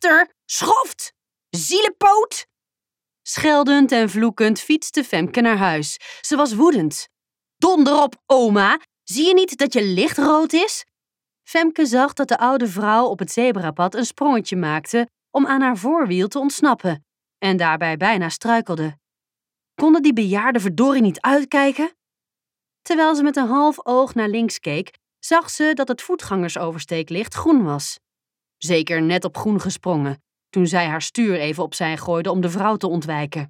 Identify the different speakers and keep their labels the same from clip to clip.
Speaker 1: Laster, schoft, zielepoot! Scheldend en vloekend fietste Femke naar huis. Ze was woedend. Donder op, oma! Zie je niet dat je licht rood is? Femke zag dat de oude vrouw op het zebrapad een sprongetje maakte om aan haar voorwiel te ontsnappen en daarbij bijna struikelde. Konden die bejaarden verdorie niet uitkijken? Terwijl ze met een half oog naar links keek, zag ze dat het voetgangersoversteeklicht groen was. Zeker net op groen gesprongen, toen zij haar stuur even opzij gooide om de vrouw te ontwijken.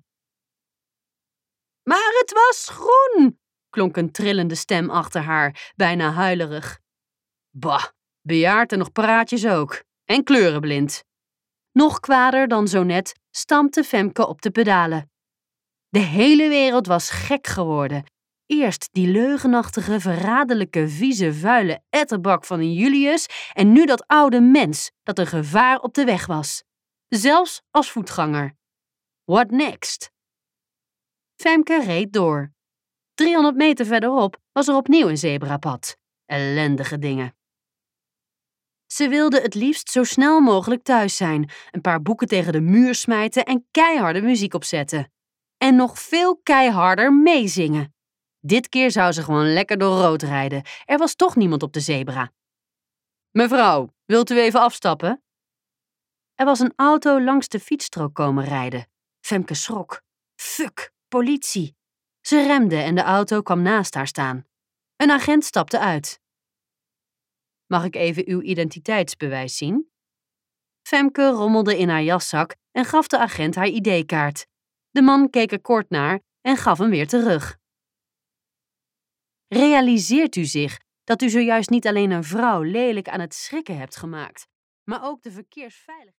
Speaker 1: Maar het was groen, klonk een trillende stem achter haar, bijna huilerig. Bah, bejaard en nog praatjes ook. En kleurenblind. Nog kwader dan zo net stampte Femke op de pedalen. De hele wereld was gek geworden. Eerst die leugenachtige, verraderlijke, vieze, vuile etterbak van een Julius en nu dat oude mens dat een gevaar op de weg was. Zelfs als voetganger. What next? Femke reed door. 300 meter verderop was er opnieuw een zebrapad. Ellendige dingen. Ze wilde het liefst zo snel mogelijk thuis zijn, een paar boeken tegen de muur smijten en keiharde muziek opzetten. En nog veel keiharder meezingen. Dit keer zou ze gewoon lekker door rood rijden. Er was toch niemand op de zebra. Mevrouw, wilt u even afstappen? Er was een auto langs de fietsstrook komen rijden. Femke schrok. Fuck, politie. Ze remde en de auto kwam naast haar staan. Een agent stapte uit. Mag ik even uw identiteitsbewijs zien? Femke rommelde in haar jaszak en gaf de agent haar ID-kaart. De man keek er kort naar en gaf hem weer terug. Realiseert u zich dat u zojuist niet alleen een vrouw lelijk aan het schrikken hebt gemaakt, maar ook de verkeersveiligheid...